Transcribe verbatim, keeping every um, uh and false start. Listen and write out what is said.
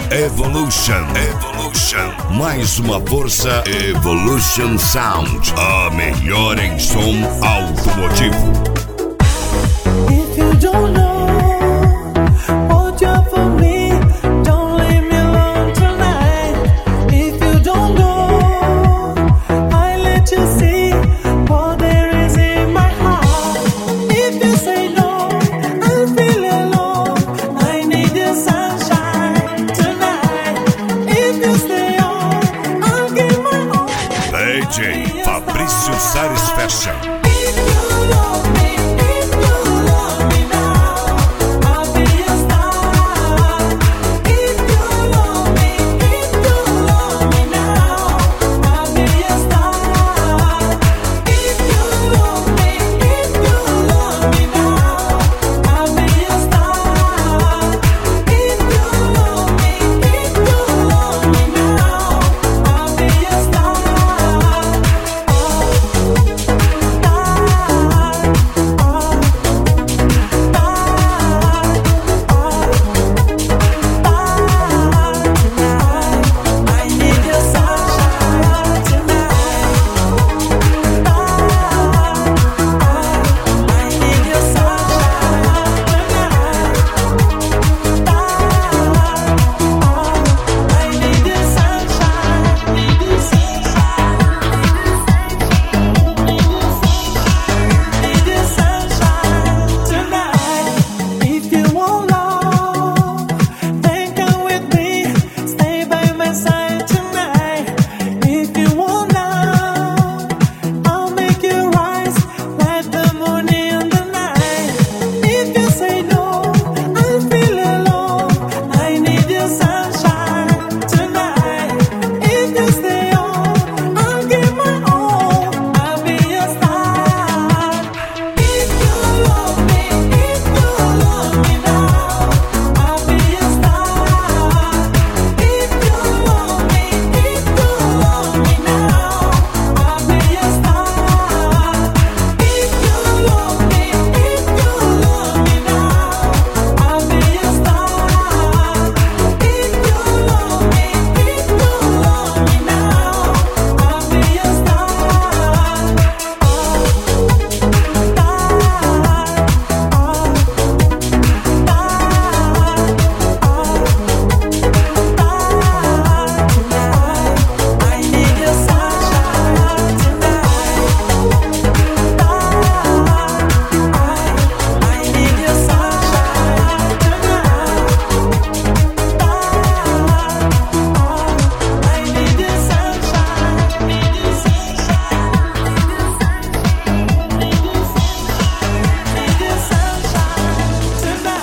Evolution. Evolution. Mais uma força. Evolution Sound. A melhor em som automotivo. If you don't know what you're for me, don't leave me alone tonight. If you don't know, I let you see what there is in my heart. If you say no, I feel alone. I need the sunshine tonight. If you stay on, I'll give my all. D J Fabrício Sares Fashion.